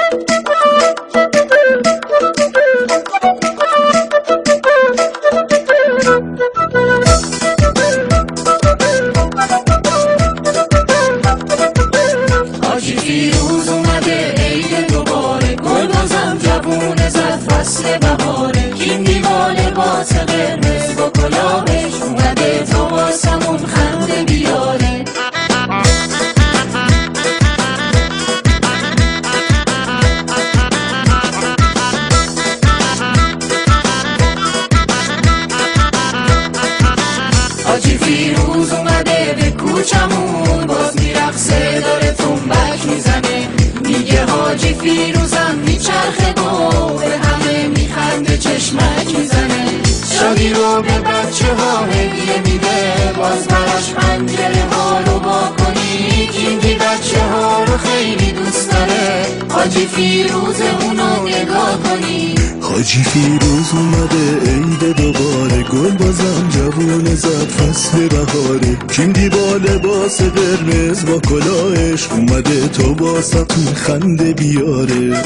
حاجی فیروز اومده عید دوباره، گل بازم جوونه زد فصل بهاره. کیم دیوا لباس قرمز با کلاهش، اومده تا واسمون خنده بیاره. حاجی فیروز اومده به کوچمون، باز میرقصه داره تنبک میزنه. میگه حاجی فیروزم میچرخه و به همه میخنده چشمک میزنه. شادی رو به بچه ها هدیه میده، باز براش پنجره ها رو با کنی. کینگی بچه ها رو خیلی دوست داره، حاجی فیروز اونو نگاه کنی. حاجی فیروز اومده عید دوباره، گل بازم جوونه زد فصل بهاره. کیندی با لباس قرمز با کلاهش، اومده تا واسمون خنده بیاره.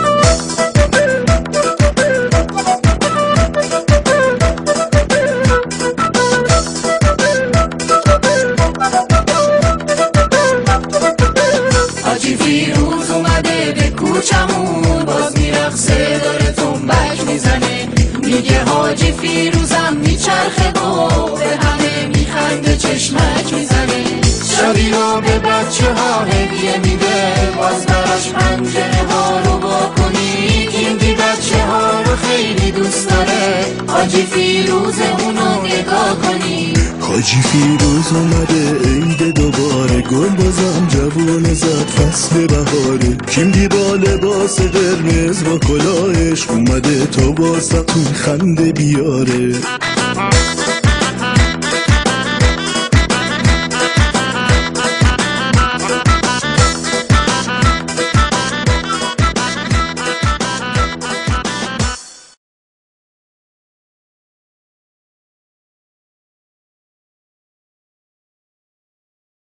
حاجی فیروز اومده به کوچمون، باز میرقصه داره تنبک میزنه. میگه حاجی فیروزم میچرخه و به همه میخنده چشمک میزنه. شادی رو به بچه ها هدیه میده، باز براش پنجره ها رو با کنی. کیندی بچه ها رو خیلی دوست داره، حاجی فیروز اونو نگاه کنی. حاجی فیروز اومده عید دوباره، گل بازم جوونه زد فصل بهاره. کیندی با لباس قرمز با کلاهش، اومده تا واسمون خنده بیاره.